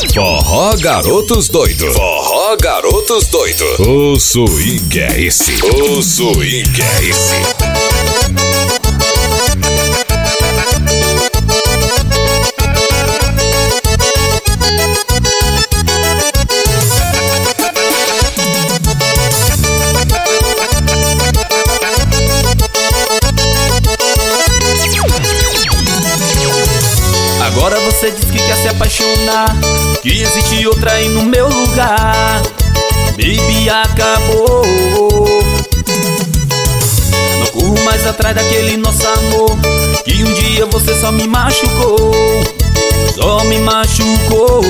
Forró Garotos Doido. Forró Garotos Doido. O swing é esse. O swing é esse. Agora você diz que quer se apaixonar, que existe outra aí no meu lugar. Baby, acabou. Não corro mais atrás daquele nosso amor, que um dia você só me machucou. Só me machucou.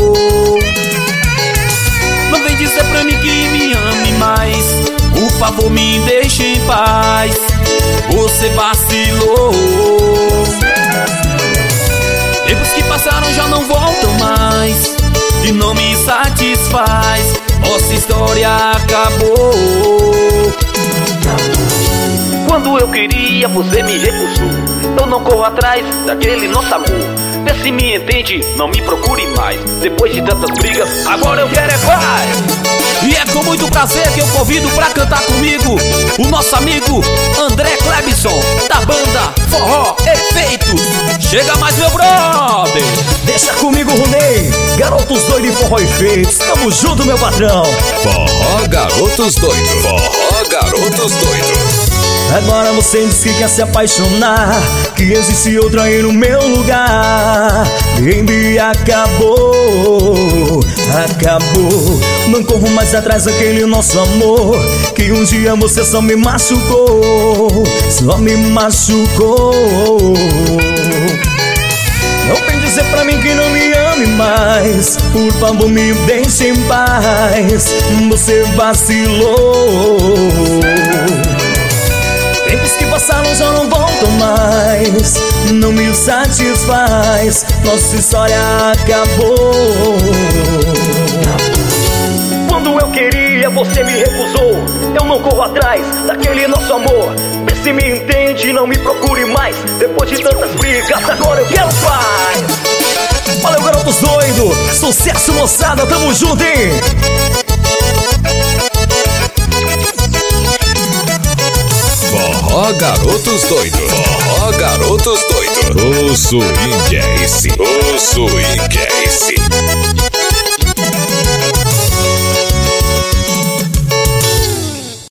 Não vem dizer pra mim que me ame mais, por favor me deixe em paz. Você vacilou. Tempos que passaram já não voltam mais, e não me satisfaz. Nossa história acabou. Quando eu queria, você me recusou. Eu não corro atrás daquele nosso amor. Vê se me entende, não me procure mais. Depois de tantas brigas, agora eu quero é paz. E é com muito prazer que eu convido pra cantar comigo o nosso amigo André Clebson, da banda Forró Efeitos. Chega mais, meu brother. Deixa comigo, Ronei, Garotos Doido e Forró Efeitos. Tamo junto, meu patrão. Forró Garotos Doido. Forró Garotos Doido. Agora você diz que quer se apaixonar, que existe outra aí no meu lugar. Baby, acabou, acabou. Não corro mais atrás daquele nosso amor, que um dia você só me machucou. Só me machucou. Não vem dizer pra mim que não me ame mais, por favor me deixe em paz. Você vacilou. Tempos que passaram já não voltam mais, não me satisfaz. Nossa história acabou. Quando eu queria, você me recusou. Eu não corro atrás daquele nosso amor. Vê se me entende, não me procure mais. Depois de tantas brigas, agora eu quero paz. Valeu, Garotos Doido. Sucesso, moçada, tamo junto, hein? Forró Garotos Doido. Forró Garotos Doido. O swing é esse. O swing é esse.